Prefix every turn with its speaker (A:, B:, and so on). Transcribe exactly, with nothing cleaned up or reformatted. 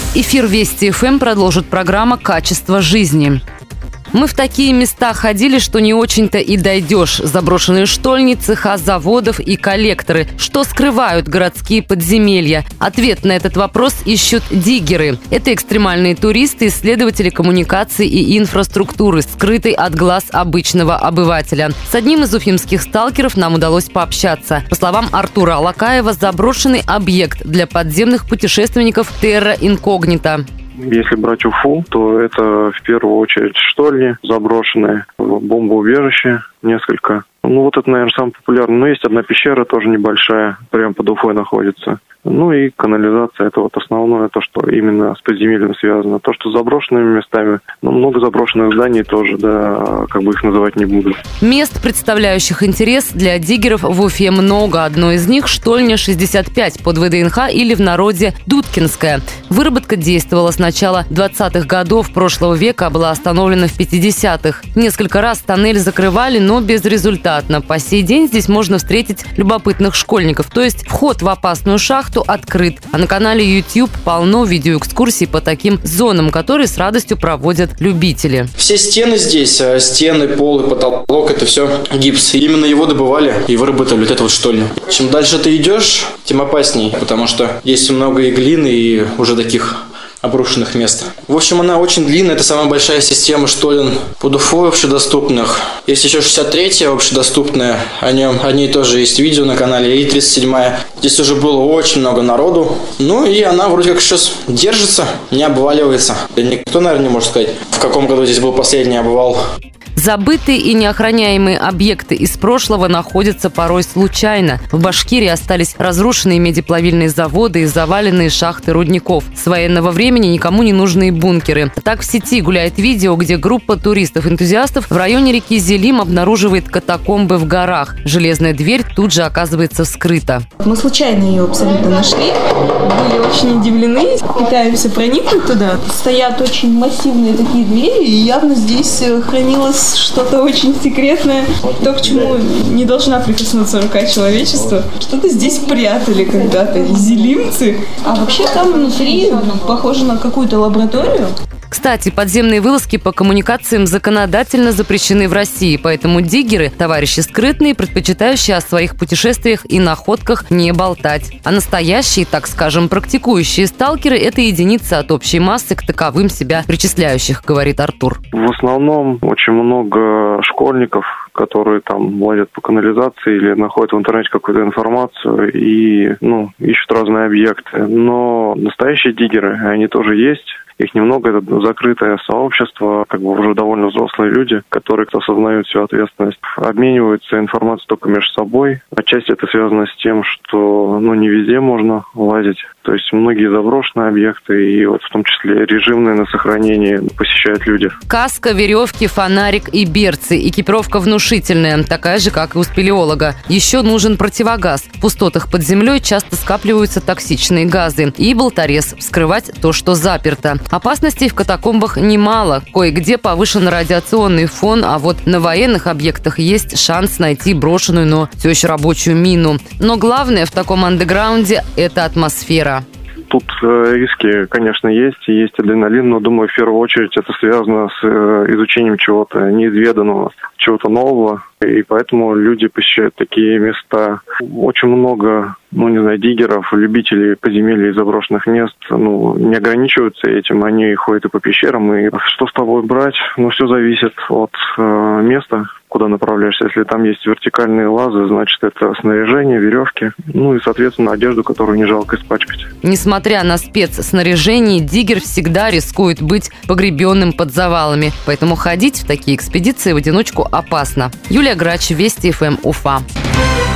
A: Эфир Вести эф эм продолжит программа «Качество жизни». Мы в такие места ходили, что не очень-то и дойдешь. Заброшенные штольни, цеха заводов и коллекторы. Что скрывают городские подземелья? Ответ на этот вопрос ищут диггеры. Это экстремальные туристы, исследователи коммуникации и инфраструктуры, скрытой от глаз обычного обывателя. С одним из уфимских сталкеров нам удалось пообщаться. По словам Артура Алакаева, заброшенный объект для подземных путешественников терра инкогнита.
B: Если брать Уфу, то это в первую очередь штольни заброшенные, бомбоубежище несколько. Ну вот это, наверное, самое популярное. Но есть одна пещера, тоже небольшая, прямо под Уфой находится. Ну и канализация, это вот основное, то, что именно с подземельем связано. То, что с заброшенными местами, ну, много заброшенных зданий тоже, да, как бы их называть не буду.
A: Мест, представляющих интерес для диггеров, в Уфе много. Одно из них – штольня шестьдесят пять под вэ дэ эн ха или в народе Дудкинская. Выработка действовала с начала двадцатых годов прошлого века, а была остановлена в пятидесятых. Несколько раз тоннель закрывали, но безрезультатно. По сей день здесь можно встретить любопытных школьников, то есть вход в опасную шахту открыт. А на канале YouTube полно видеоэкскурсий по таким зонам, которые с радостью проводят любители.
C: Все стены здесь, стены, пол и потолок, это все гипс. Именно его добывали и выработали вот это вот штольню. Чем дальше ты идешь, тем опасней, потому что есть много и глины, и уже таких обрушенных мест. В общем, она очень длинная, это самая большая система штолен под Уфой общедоступных. Есть еще шестьдесят третья общедоступная, о нем, о ней тоже есть видео на канале, и тридцать седьмая. Здесь уже было очень много народу. Ну и она вроде как сейчас держится, не обваливается. Никто, наверное, не может сказать, в каком году здесь был последний обвал.
A: Забытые и неохраняемые объекты из прошлого находятся порой случайно. В Башкирии остались разрушенные медиплавильные заводы и заваленные шахты рудников. С военного времени никому не нужные бункеры. Так в сети гуляет видео, где группа туристов-энтузиастов в районе реки Зелим обнаруживает катакомбы в горах. Железная дверь тут же оказывается вскрыта.
D: Мы случайно ее абсолютно нашли. Были очень удивлены. Пытаемся проникнуть туда. Стоят очень массивные такие двери, и явно здесь хранилось что-то очень секретное, то, к чему не должна прикоснуться рука человечества. Что-то здесь прятали когда-то зелимцы. А вообще там внутри похоже на какую-то лабораторию.
A: Кстати, подземные вылазки по коммуникациям законодательно запрещены в России, поэтому диггеры – товарищи скрытные, предпочитающие о своих путешествиях и находках не болтать. А настоящие, так скажем, практикующие сталкеры – это единицы от общей массы к таковым себя причисляющих, говорит Артур.
B: В основном очень много школьников, которые там лазят по канализации или находят в интернете какую-то информацию и, ну, ищут разные объекты. Но настоящие диггеры, они тоже есть. Их немного, это закрытое сообщество, как бы уже довольно взрослые люди, которые осознают всю ответственность, обмениваются информацией только между собой. Отчасти это связано с тем, что, ну, не везде можно лазить. То есть многие заброшенные объекты и вот в том числе режимные на сохранении посещают люди.
A: Каска, веревки, фонарик и берцы. Экипировка внушительная, такая же, как и у спелеолога. Еще нужен противогаз. В пустотах под землей часто скапливаются токсичные газы. И болторез – вскрывать то, что заперто. Опасностей в катакомбах немало. Кое-где повышен радиационный фон, а вот на военных объектах есть шанс найти брошенную, но все еще рабочую мину. Но главное в таком андеграунде – это атмосфера.
B: Тут э, риски, конечно, есть, есть адреналин, но, думаю, в первую очередь это связано с э, изучением чего-то неизведанного, чего-то нового, и поэтому люди посещают такие места. Очень много, ну, не знаю, диггеров, любителей подземелий и заброшенных мест, ну, не ограничиваются этим, они ходят и по пещерам, и что с тобой брать, ну, все зависит от э, места, куда направляешься. Если там есть вертикальные лазы, значит, это снаряжение, веревки, ну и, соответственно, одежду, которую не жалко испачкать.
A: Несмотря на спецснаряжение, диггер всегда рискует быть погребенным под завалами. Поэтому ходить в такие экспедиции в одиночку опасно. Юлия Грач, Вести эф эм, Уфа.